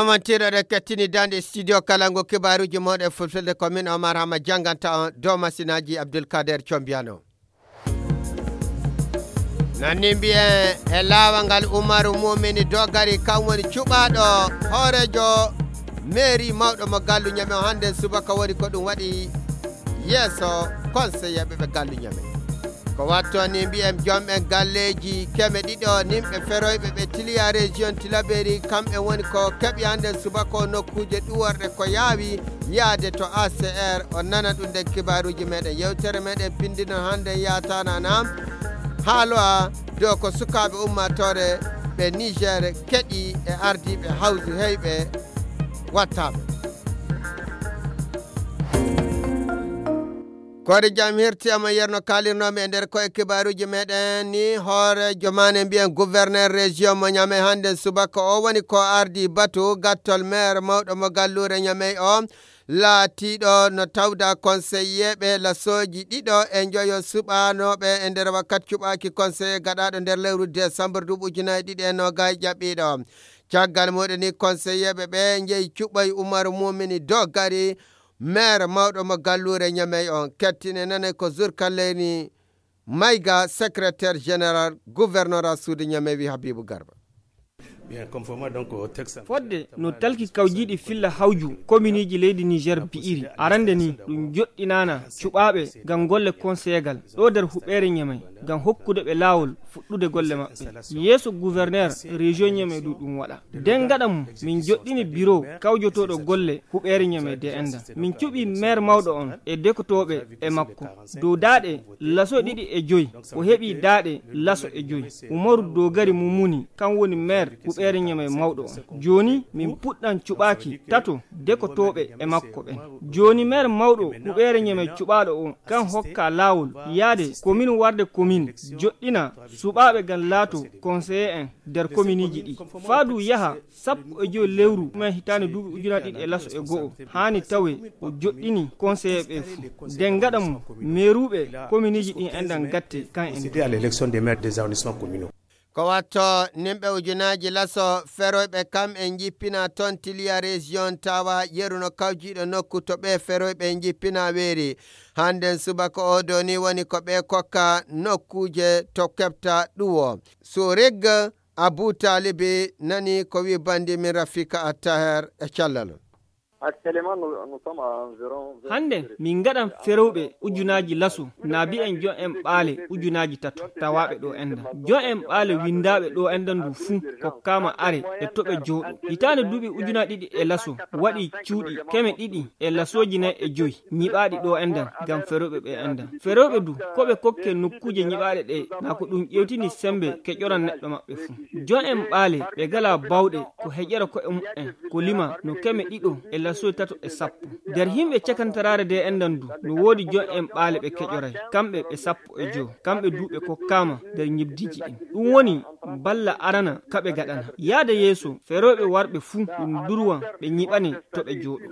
Ramantira da katini dande studio kalango kibaruji mode fulfilde commune Omar Hama janganta on do masinaji Abdul Kader Chombiano. Nani bien e lawangal Umaru Mumini dogari kamwoni cubaɗo horejo mairie mawɗo mo gallu ñame o hande subaka woni ko ɗum waɗi yeeso conseiller ɓe gallu ñame ko watto ni mbiyam jomɓe galleji keme ɗiɗo nimɓe feroyɓe ɓe tiliya région Tilaberi kamɓe woni ko keɓi hande subaka nokkuje ɗuworɗe ko yaawi yaade to ACR o nana ɗum nden kibaruji meɗen yewtere meɗen pindino hande yatana nam haaloa dow ko sukaɓe ummatore ɓe Niger keɗi e ardiɓe hawsi heyɓe wattaɓe kode jam hirtiyama yerno kalirnomi e nder koye kibaruji meɗen ni hoore jomane mbiyen gouverneur région mo Niamey hande subaka o woni ko ardi batu gattol maire mawɗo mo gallure Niamey o laatiɗo no tawda conseiller ɓe lasoji ɗiɗo e joyo suɓanoɓe e nder wakkati cuɓaki conseiller gaɗaɗo nder lewru décembre 2020 jaɓɓiɗo caggal muɗum ni conseiller ɓe jeeyi cuɓoy Umaru Mumini dogari maire mawɗo mo gallure Niamey on kettine nane ko Zurkaleni Mayga secrétaire général gouverneur suudu Niamey wi Habibou Garba. fodde no talki kawjiɗi filla hawju communeji leydi Niger bi'iri arande ni ɗum joɗɗinana cuɓaɓe gam golle conseilgal ɗo nder huɓere Niamey gam hokkude ɓe lawol fuɗɗude golle maɓɓe yeeso gouverneur région Niamey ɗum waɗa nden gaɗam min joɗɗini bureau kawjotoɗo golle huɓere Niamey de enda min cuɓi maire mawɗo on e dekotoɓe e makko dow daaɗe laso ɗiɗi e joyi o heeɓi daaɗe laso e joyi Umaru Dogari Mumuni kan woni maire huɓere Niamey mawɗo on joni min puɗɗan cuɓaki tato dekotoɓe e makko ɓen joni maire mawɗo huɓere Niamey cuɓaɗo on kan hokka lawol yaade commune warde commune joɗɗina suɓaɓe gam laato conseiller en nder communeji ɗi faadu yaha sappo e joyi lewru men hitande duuɓi ujunnaje ɗiɗi e laso e go'o hani tawe o joɗɗini conseiller ɓe fuu nden gaɗa mum mairuɓe communeji ɗin endan gatte kan en à l'élection des maires des arrondissements communaux. Ko watto nimɓe ujunaji laso feroyɓe kam en jippina ton tiliya région tawa yeruno kawjiɗo nokku to ɓe feroyɓe jippina weeri handen subaka o do ni woni ko ɓe kokka nokkuje to keɓta ɗuwo so regga Abou Talibi nani ko wi bandi min Rafika Attaher e callal hande min gaɗan ferowɓe ujunaji laso naabi en jo en ɓaale ujunaji tato tawaɓe ɗo enda jo en ɓaale windaɓe ɗo enda ndu fuu kokkama are e toɓe jooɗo hitande duuɓi ujunaji ɗiɗi e laso waɗi cuuɗi keme ɗiɗi e lasoji nayi e joyi ñiɓaɗi ɗo endan gam ferowɓe ɓe enda ferowɓe du koɓe kokke nokkuje ñiɓaɗe ɗe na ko ɗum ƴewtini sembe keƴoran neɗɗo maɓɓe fuu jo en ɓaale ɓe gala bawɗe ko heƴƴera koye mu'en ko lima no keme ɗiɗo e lasoji tato e sappo nder himɓe cakantarare de endan du no woodi jo en ɓaale ɓe keƴoray kamɓe ɓe sappo e joo kamɓe duuɓe kokkama nder ñibdiji ɗin ɗum woni balla arana kaɓe gaɗana yaade yeeso feroɓe warɓe fuu ɗum durwa ɓe ñiɓani to ɓe jooɗo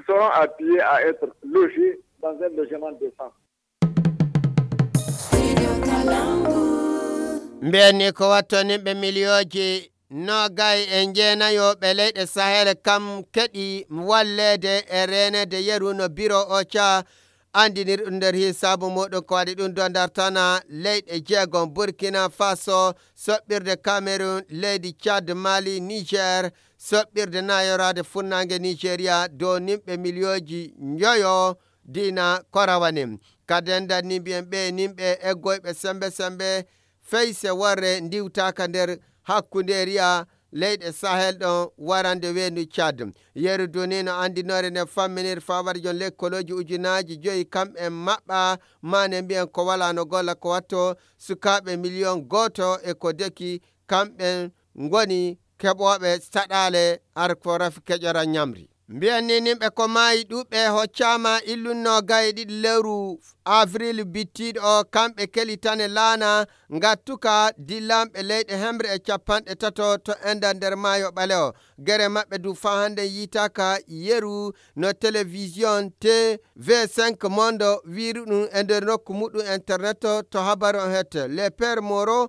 mbiyani ko watto nimɓe milioji nogay e jeenayoɓe leyɗe Sahel kam keɗi wallede e renede yeru no bureau o ca andinir ɗum nder hisabu muɗum ko waɗi ɗum do dartana leyɗe jeegom Burkina Faso soɓɓirde Cameroun leydi Tchad Mali Niger soɓɓirde nayorade funnangue Nigeria dow nimɓe milioji joyo dina korawanim kadenda ni mbiyen ɓe nimɓe eggoyɓe sembe feyse warre ndiwtaka nder hakkunderiya leyɗe Sahel ɗon warande weenu Tchad yeru duni no andinore ne famminir fawarjon lekkoloji ujunaji joyi kamɓe maɓɓa mane mbiyen ko wala no golla ko watto sukaɓe million goto e ko deki kamɓe ngoni keɓoɓe saɗale ar ko rafi keƴora ñamri Mbiyanni nimɓe ko maayi ɗuɓɓe hoccama illunno gayɗi lewru avril bittiɗo kamɓe kelitane laana ngattuka dillamɓe leyɗe hembre e capanɗe tato to enda nder maayo ɓalewo gere maɓɓe du fa hande yitaka yeru no télévision TV5 mondo wiru ɗum e nder nokku muɗum internet to habaru on hette le père Moro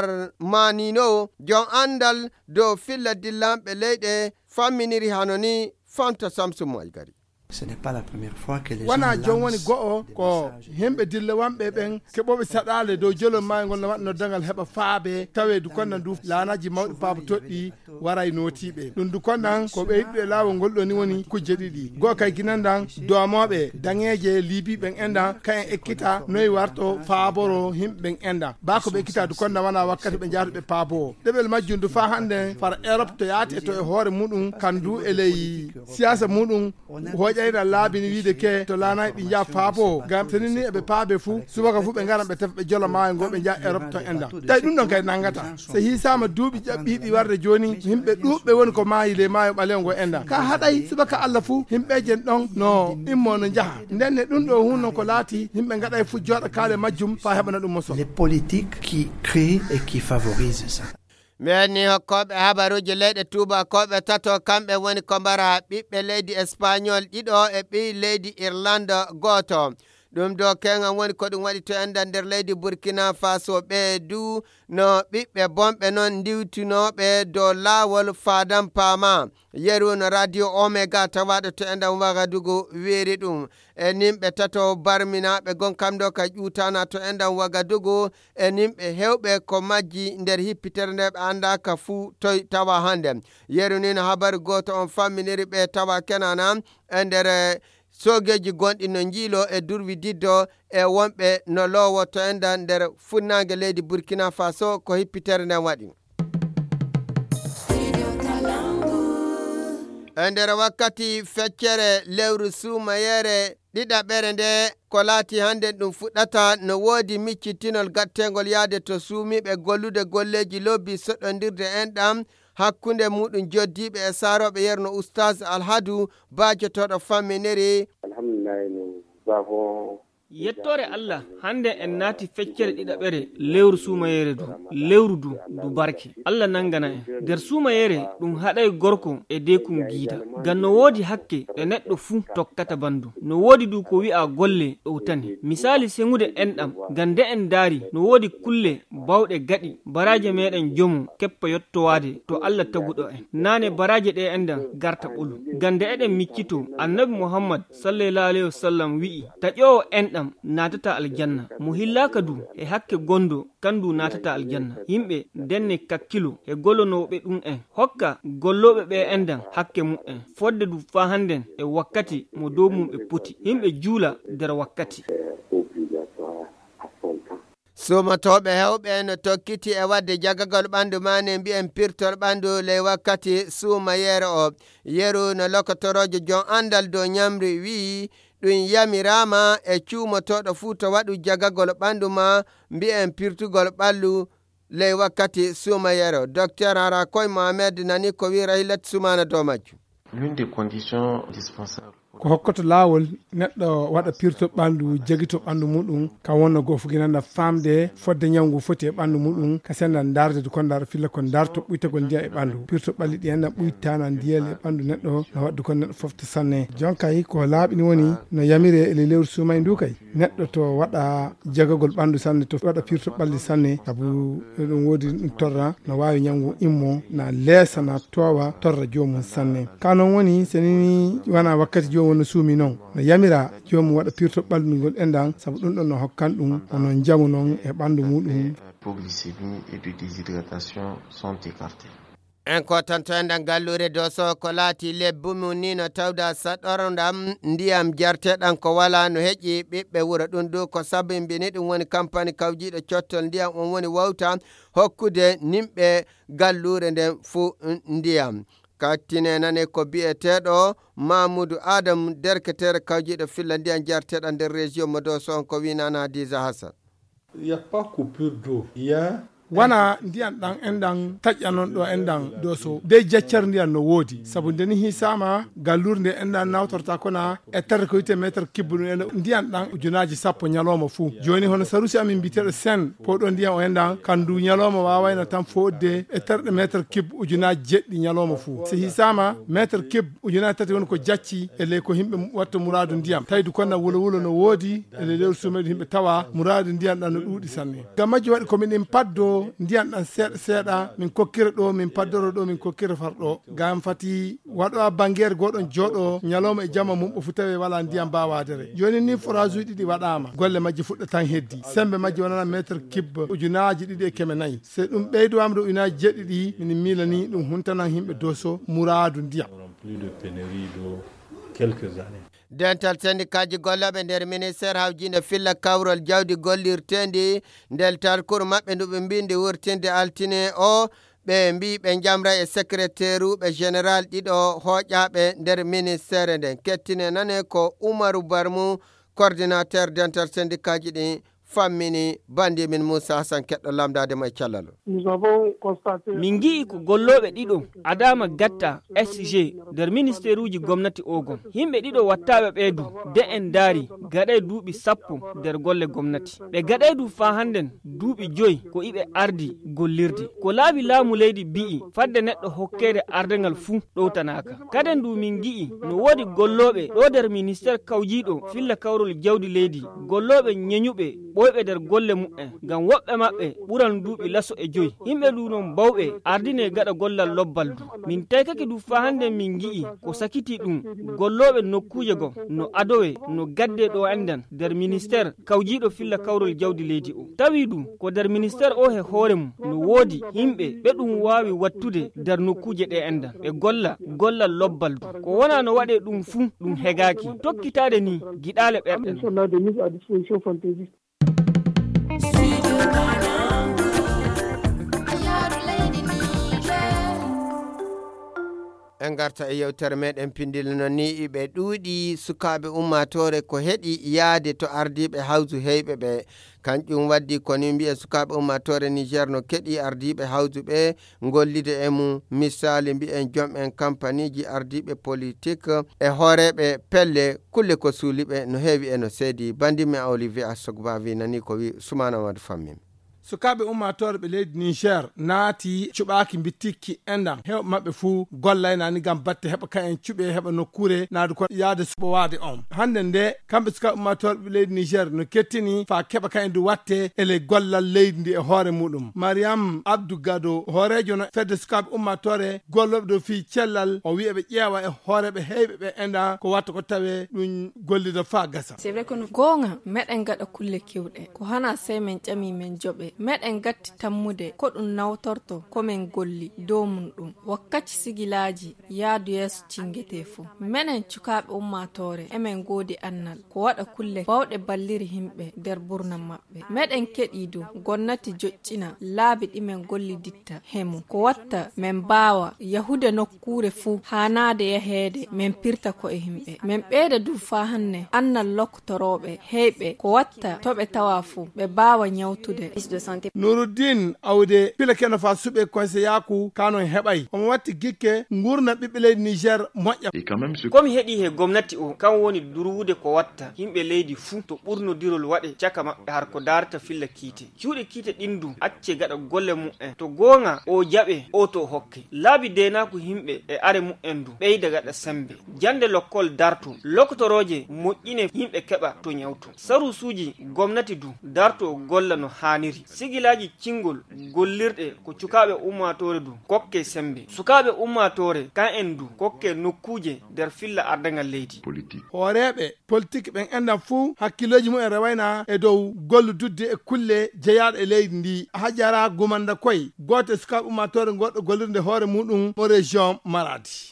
Armanino jon andal dow filla dillamɓe leyɗe famminiri hanoni Fanta Samsung Malgari. Ce n'est pas la première fois que les wana jon woni go'o ko himɓe dilla wanɓe ɓen keɓoɓe saɗale dow jolol mayngol no waɗno dangal heɓa faaɓe tawe du konnan du laanaji mawɗi paaba toɗɗi waray notiɓe ɗum du konnan ko ɓeyɗuɗe laawol ngol ɗo ni woni kujje ɗiɗi go'o kay ginandan domoɓe daŋeje liibi ɓen endan kayen ekkita noyi warto faaboro himɓe ɓen endan bako ɓe ekkita du konnan wana wakkati ɓe jahatuɓe paabo ɗeɓel majjum du fa hande far Europe to yaate to e hoore muɗum kandu e ley siyasa muɗum hoƴayra laabini wiide ke to laanayi ɗi jaa faabo gam senini eɓe paabe fuu subaka fuu ɓe garan ɓe tefa ɓe jola maayo ngo ɓe jaa Europe to enda tawi ɗum ɗon kay nangata so hisama duuɓi ƴaɓɓiɗi warde joni yimɓe ɗuɓɓe woni ko maayi le maayo ɓalewo ngo enda ka haɗay subaka Allah fuu yimɓejen ɗon no immo no jaaha ndenne ɗum ɗo hunno ko laati yimɓe gaɗay fuu jooɗa kaale majjum fa heɓana ɗum moso les politiques qui créent et qui favorisent ça. Meni hokkoɓe habaruji leyɗe tubakoɓe tato kamɓe woni ko mbara ɓiɓɓe leydi Espagnol ɗiɗo e ɓi leydi Irlande goto ɗum do kengan woni ko ɗum waɗi to enda nder leydi Burkina Faso ɓe du no ɓiɓɓe bonɓe noon diwtinoɓe dow laawol fadam paama yeru no radio Omega tawaɗo to enda Wagadugu weeri ɗum e nimɓe tato barminaɓe gon kam ɗo ka ƴutana to enda Wagadugu e nimɓe hewɓe ko majji nder hippitere nde ɓe andaka fuu toy tawa hande yeru ni no habaru goto on famminiri ɓe tawa kenana e nder sogeji gonɗi no jiilo e durwi diddo e wonɓe no lowo to enda nder funnange leydi Burkina Faso ko hippitere nden waɗi e nder wakkati feccere lewru suumayere ɗiɗaɓere nde ko laati hande ɗum fuɗɗata no woodi miccitinol gattengol yaade to suumiɓe gollude golleji lobbi soɗɗodirde enɗam hakkunde muɗum joddiɓe e saroɓe yerno oustaz Alhadou bajotoɗo famminiri yettore Allah hande en naati feccere ɗiɗaɓere lewru suumayere du lewru du barke Allah nangana en nder suumayere ɗum haɗay gorko e dekum giida ngam no woodi hakke ɗe neɗɗo fuu tokkata bandu no woodi du ko wi'a golle ɗowtani misali sengude enɗam ngam nde en daari no woodi kulle bawɗe gaɗi baraje meɗen jomu keppa yettowade to Allah taguɗo en nane baraje ɗe enɗam garta ɓolu ngam nde eɗen miccito annabi Muhammad sallallahu alaihi wasallam wi'i taƴowo enɗam natata aljanna mo hillaka du e hakke gondo kandu natata aljanna yimɓe denne kakkilo e gollonoɓe ɗum en hokka golloɓe ɓe endan hakke mum'en fodde du fa handen e wakkati mo dow mum ɓe poti yimɓe juula nder wakkati sumotoɓe hewɓe no tokkiti e wadde jagagol ɓandu mane mbi'en pirtol ɓandu ley wakkati suumayere o yeru no lokotorojo jon andal dow ñamri wi ɗum yamirama e cuumotoɗo fuu to waɗu jagagol ɓandu ma mbi'en pirtugol ɓallu ley wakkati suumayere o docteur Harakoy Mohamed nani ko wi Rahilat Soumana dow majjum l'une des conditions indispensables ko hokkoto laawol neɗɗo waɗa pirto ɓandu jagito ɓandu muɗum kam wonno goo fo ginanda famde fodde ñawgu foti e ɓandu muɗum ka sendan darde kon dar filla kon darto ɓuytagol ndiya e ɓandu pirto ɓalli ɗi enɗam ɓuytana ndiyel e ɓandu neɗɗo no waddu kon neɗɗo fofta sanne jonkay ko laaɓi ni woni no yamire ele lewru suumay ndu kay neɗɗo to waɗa jagagol ɓandu sanne to waɗa pirto ɓalli sanne saabu ɗum woodi ɗum torra no wawi ñawgu immo na leesa na towa torra jomum sanne ka noon woni senini wona wakkati jomum wonno suumi noon no yamira jomum waɗa pirto ɓaldu ngol endan saabu ɗum ɗon no hokkan ɗum onon jamu noon e ɓandu muɗum hypoglycémie et de déshydratation sont écartés. en ko tanto enɗan gallure dow so ko laati lebbumu ni no tawda saɗorɗam ndiyam jarteɗan ko wala no heƴƴi ɓiɓɓe wuuro ɗum du ko sabimbini ɗum woni campagne kawjiɗo cottol ndiyam on woni wawta hokkude nimɓe gallure nden fuu ndiyam kattine nane ko bi'eteɗo Mamoudou Adam derketere kawjiɗo filla ndiyam jarteɗan nder région mo dow so on ko winana Hadiza Hassan. Il n'y a pas coupure d'eau, il y a wana ndiyan dan endan tajjanon do endan doso de jaccar ndiyan no wodi sabu deni hisama gallurde endan nawtorta kona e tar ko ite meter kibbu en ndiyan dan ujunaji sappo nyaloma fu joni hono sarusi amin bitere sen podo ndiyan o endan kandu nyaloma wawayna tan fodde e tar meter kib ujunaji jeddi nyaloma fu si hisama meter kib ujunaji tati won ko jacci e le ko himbe watta muradu ndiyam taydu konna wulo no wodi e le sumedu himbe tawa muradu ndiyan dan no dudi sanne gamaji wadi ko min paddo ndiyan dan seeda min kokkira do min paddoro do min kokkira fardo gam fati wado bangere godon jodo nyaloma e jama mum fu tawe wala ndiyan bawadere joni ni forage didi wadama golle majji fuddo tan heddi sembe majji wonana meter kib ujunaji didi e keme nay se dum beydo amdo ujunaji jeddi min milani dum huntanan himbe doso muradu ndiyan plus de pénurie d'eau quelques années. dental sendikaji gollaɓe nder ministére hawjinde filla kawrol jawdi gollirtendi ndel tarkour maɓɓe ndu ɓe mbindi wurtinde altine o ɓe mbi ɓe jamra e secrétaire uɓe général ɗiɗo hoƴaɓe nder ministére nden kettine nane ko Oumarou Barmou coordinateur dental sendikaji ɗi fammini bandi min Moussa Hassan keɗɗo lamdade mo e callalo min gi'i ko golloɓe ɗiɗo adama gatta SG nder ministére uji gomnati ogon yimɓe ɗiɗo wattaɓe ɓeydu de en daari gaɗay duuɓi sappo nder golle gomnati ɓe gaɗaydu fa hannden duuɓi 5 ko iɓe ardi gollirde ko laabi laamu leydi bi'i fadde neɗɗo hokkede ardengal fuu ɗowtanaka kaden du min gi'i no woodi golloɓe ɗo nder ministére kawjiɗo filla kawrol jawdi leydi golloɓe nyeñuɓe ɓoyɓe nder golle mu'en ngam woɓɓe maɓɓe ɓuran duuɓi laso e 5 yimɓe du non bawɓe ardine gaɗa gollal lobbal du min taykake du fa hande min gi'i ko sakiti ɗum golloɓe nokkuje gon no adowe no gadde ɗo endan nder ministére kawjiɗo filla kawrol jawdi leydi o tawi du ko nder ministére o he hoore mum no woodi yimɓe ɓe ɗum wawi wattude nder nokkuje ɗe endan ɓe golla gollal lobbal du ko wona no waɗe ɗum fuu ɗum hegaki tokkitade ni giɗale ɓerɗen en garta e yewtere meɗen pindilino ni ɓe ɗuuɗi sukaɓe ummatore ko heɗi yaade to ardiɓe hawsu heyɓe ɓe kanƴum waddi koni mbiye sukaɓe ummatore Niger no keɗi ardiɓe hawsu ɓe gollide e mum misali mbiyen joom en campagne ji ardiɓe politique e hooreɓe pelle kulle ko suuliɓe no heewi e no seedi bandimi Olivier Assogba wi nani ko wi Soumana Amadou Fammim sukaɓe ummatore ɓe leydi Niger naati cuɓaki bittikki endan heɓ maɓɓe fuu gollaynani gam batte heɓa kayen cuɓe heɓa nokkure naadu kon yaade suɓo waade on hande nde kamɓe sukaɓe ummatore ɓe leydi Niger no kettini fa keɓa kayen du watte ele gollal leydi ndi e hoore muɗum Mariam Abdou Gado hoorejo no fedde sukaɓe ummatore golloɓe do fi cellal o wi eɓe ƴeewa e hooreɓe heyɓe ɓe endan ko watta ko tawe ɗum gollida fa gasa gonga meɗen gaɗa kulle kewɗe ko hana sey men ƴami men joɓe meɗen gatti tammude ko ɗum nawtorto komin golli dow mum ɗum wakkati sigilaji yaadu yeeso cingete fuu menen cukaɓe ummatore emen goodi annal ko waɗa kulle bawɗe balliri himɓe nder burnam maɓɓe meɗen keɗidu gonnati joƴƴina laabi ɗimen golli ditta hemu ko watta men mbawa yahude nokkure fuu hanade yaheede men pirta ko e himɓe men ɓeyda du fa hanne annal loktoroɓe heyɓe ko watta toɓe tawa fuu ɓe mbawa nyawtude Nuruddin awde pile keno fa suɓe conseilyaku kanon heɓay omo watti gikke gurna ɓiɓɓe leydi Niger moƴƴa komi heeɗi he gomnati o kan woni durwude ko watta yimɓe leydi fuu to ɓurnodirol waɗe caka maɓɓe har ko darata filla kiite cuuɗe kiite ɗindu acce gaɗa golle mu'en to gonga o jaɓe o to hokke laabi denaku yimɓe e are mu'en du ɓeyda gaɗa sembe jande lokkol darto loktoroje moƴƴine yimɓe keɓa to nyawto sarusuji gomnati du darto golla no haniri sigilaji cingol gollirɗe ko cukaɓe ummatore du kokke sembe sukaɓe ummatore kan en du kokke nokkuje nder filla ardangal leydi hooreɓe politique ɓen endan fuu hakkiloji mumen rewayna e dow gollududde e kulle jeeyaɗe e leydi ndi hajara gumanda koye goto sukaɓe ummatore goɗɗo gollirde hoore muɗum mo région Maradi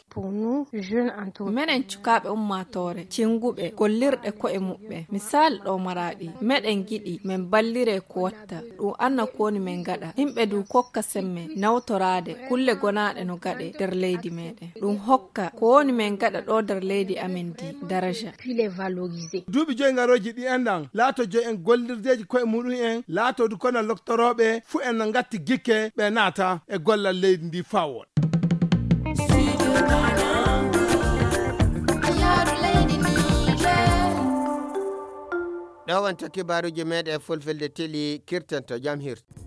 meɗen cukaɓe ummatore cinguɓe gollirɗe ko'e muɓɓe misali ɗo Maradi meɗen giɗi men ballire ko watta ɗum du anna koni men gada himbe du kokka semme nawtorade kulle gonaade no gade der leydi meden dum hokka ko woni men gada do der leydi amen di daraja puis les valoriser. duuɓi joyi ngaroji ɗi enɗan laato joyi en gollirdeji koye muɗum en laato du kono loktoroɓe fu en gatti gikke ɓe naata e gollal leydi ndi fawol. ɗo wonta kibaruji meɗe fulfilde teli kirtanto jam hirto.